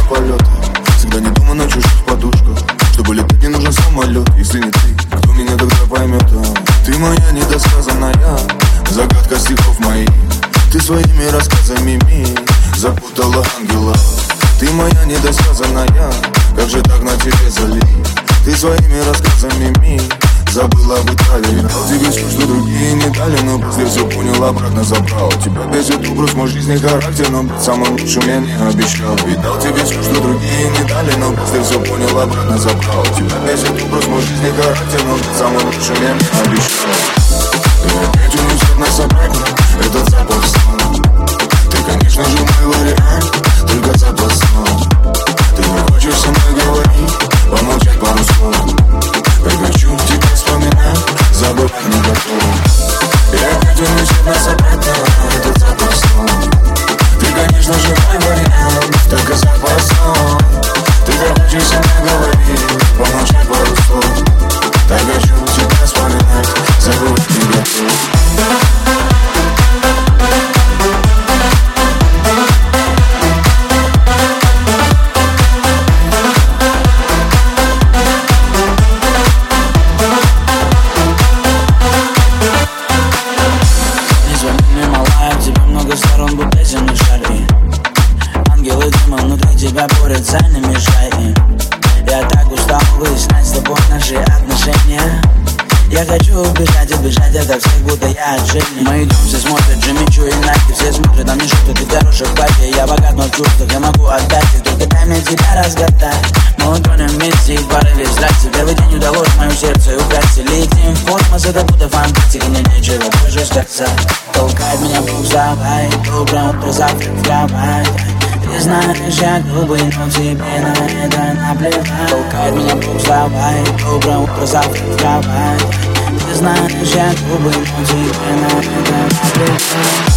полета. Всегда не дома на чужих подушках. Чтобы летать не нужен самолет. Если не ты, кто меня тогда поймет? Ты моя недосказанная загадка стихов моих. Ты своими рассказами мир запутала ангела. Ты моя недосказанная, как же так на тебе залить? Ты своими рассказами мир забыла в Италии. Дал тебе все, что другие не дали, но после все понял, обратно забрал. Тебя бесит образ, мой жизни характер, но быть самым лучшим я не обещал. И дал тебе все, что другие не дали, но после все понял, обратно забрал. Тебя бесит образ, мой жизни характер, но быть самым лучшим я не обещал. И опять унесет нас обратно этот запах сна. Ты, конечно же, мой вариант, только запах сна. Ты не хочешь со мной говорить, помолчать пару слов. Я хочу тебя вспоминать, забывать не готов. И опять унесет нас обратно этот запах сна. Ты, конечно же, мой вариант, только запах сна. Ты хочешь со мной говорить, помолчать пару слов. Я хочу тебя вспоминать, забывать не готов. Борются, не мешай им. Я так устал выяснять с тобой наши отношения. Я хочу убежать от всех, будто я отшельник. Мы идем, все смотрят Джимми Чу и Найки. Все смотрят на мне, что ты в хороших платьях. Я богат, но в чувствах я могу отдать их. Только дай мне тебя разгадать. Мы утонем вместе в порыве страсти. Первый день удалось мое сердце украсть. Летим в космос, это будто фантастика. Мне нечего больше сказать. Толкает меня Бог, вставай. Доброе утро, завтра в кровать. Ты знаешь, я грубый, но тебе на это наплевать. Толкает меня Бог, вставай. Доброе утро, завтра в кровать. Ты знаешь, я грубый, но тебе на это наплевать.